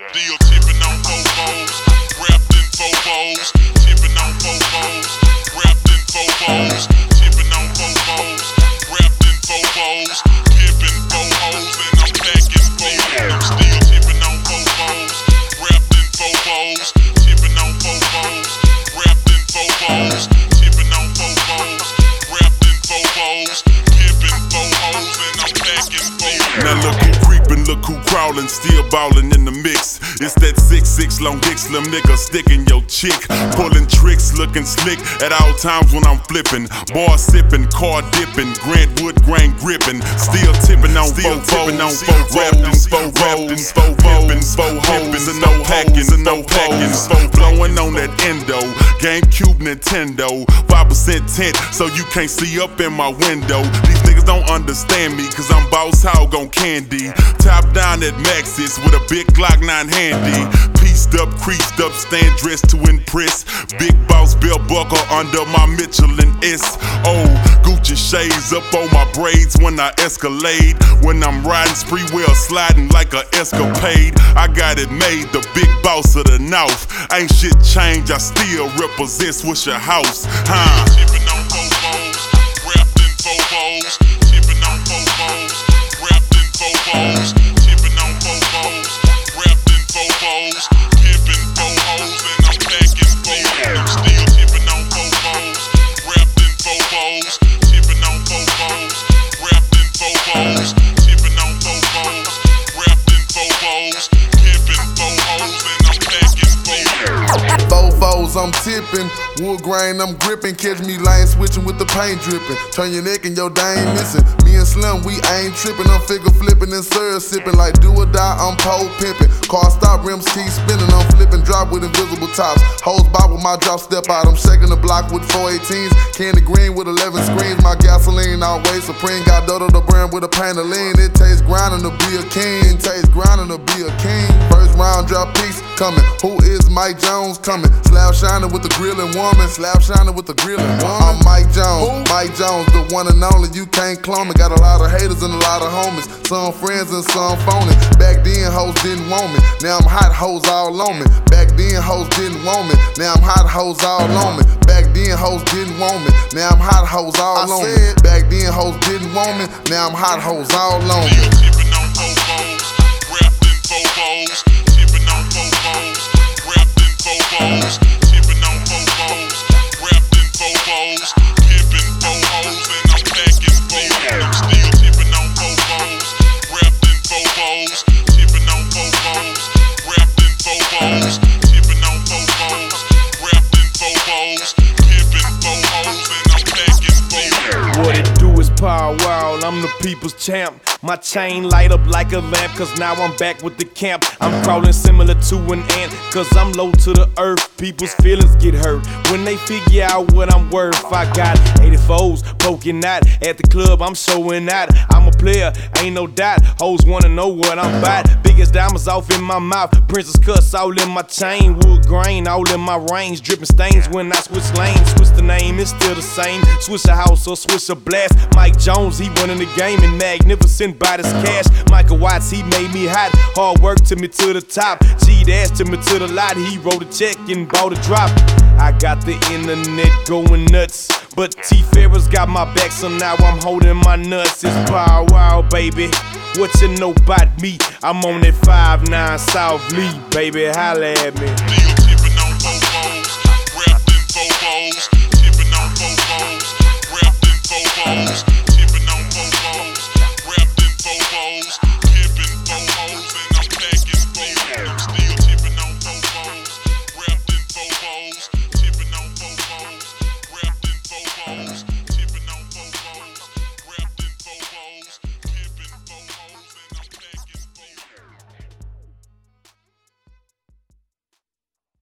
Still tipping on fofos, wrapped in fofos, tipping on fofos, wrapped in fofos, tipping on fofos, wrapped in fofos, pippin' fofos, and I'm packing fofos. I'm still tipping on fofos, wrapped in fofos, tipping on fofos, wrapped in fofos, tipping on fofos, wrapped in fofos, pippin' fofos, and I'm packing fofos. Now look who creepin', look who crawlin', still ballin' in the mix. It's that 6'6" long dick slim nigga sticking your chick. Pulling tricks, looking slick at all times when I'm flippin'. Bar sippin', car dippin', Grant Wood grain grippin'. Still tippin' on fofos, wrapped in fofos, pippin' fofos, and no packin', and no packin'. Blowin' on that endo, GameCube, Nintendo. 5% tint, so you can't see up in my window. These niggas don't understand me, cause I'm boss hog on candy. Top down at Maxis with a big Glock 9 handy. Pieced up, creased up, stand dressed to impress. Big boss belt buckle under my Michelin S. Oh, Gucci shades up on my braids when I escalade. When I'm riding spree wheel, sliding like a escapade. I got it made, the big boss of the North. Ain't shit changed, I still represent Swisher House. Tipping on fofos, wrapped in fofos, tipping on fofos, wrapped in fofos, tipping on fofos, wrapped in fofos, pippin' fofos, and I'm packing fofos. I'm still tipping on fofos, wrapped in fofos, tipping on fofos, wrapped in fofos, tipping on fofos, wrapped in fofos, pippin' fofos, and I'm packing fofos. Fofos, I'm tipping, wood grain, I'm gripping. Catch me lane switching with the paint dripping. Turn your neck and your dang missing. Me and Slim, we ain't tripping. I'm figure flipping and syrup sipping. Like do or die, I'm pole pimping. Car stop, rims keep spinning. I'm flipping, drop with invisible tops. Hose bob with my drop, step out. I'm shaking the block with 418s. Candy green with 11 screens. My gasoline always supreme. Got Dodo the brand with a pain of lean. It tastes grinding to be a king. It tastes grinding to be a king. First round drop piece coming. Who is Mike Jones coming? Slab shining with the grillin' woman. Slab shining with the grillin' woman. I'm Mike Jones. Who? Mike Jones, the one and only. You can't clone me. Got a lot of haters and a lot of homies. Some friends and some phony. Back then hoes didn't want me. Now I'm hot hoes all on me. Back then hoes didn't want me. Now I'm hot hoes all on me. Back then hoes didn't want me. Now I'm hot hoes all on me. Back then hoes didn't want me. Now I'm hot hoes all on me. Still tipping on fofos, wrapped in fofos, tipping on fofos, wrapped in fofos, tipping on fofos, wrapped in fofos, pippin' fofos, and I'm packing fofos. I'm still tipping on fofos, wrapped in fofos, tipping on fofos, wrapped in fofos, tipping on fofos, wrapped in fofos, pippin' fofos, and I'm packing fofos. What it do is Power Wow, I'm the people's champ. My chain light up like a lamp, cause now I'm back with the camp. I'm crawling similar to an ant, cause I'm low to the earth. People's feelings get hurt when they figure out what I'm worth. I got 84s poking out at the club, I'm showing out. I'm a player, ain't no doubt. Hoes wanna know what I'm about. Biggest diamonds off in my mouth, princess cuts all in my chain. Wood grain all in my range, dripping stains when I switch lanes. Switch the name, it's still the same. Switch a house or switch a blast. Mike Jones, he running the game and magnificent by this cash. Michael Watts, he made me hot. Hard work took me to the top. G-Dash took me to the lot. He wrote a check and bought a drop. I got the internet going nuts, but T-Ferris got my back, so now I'm holding my nuts. It's Power Wow, baby. What you know about me? I'm on that 5-9 South Lee, baby. Holla at me.